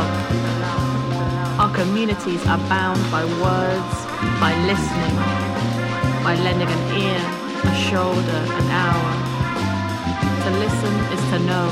love. Our communities are bound by words, by listening, by lending an ear, a shoulder, an hour. To listen is to know.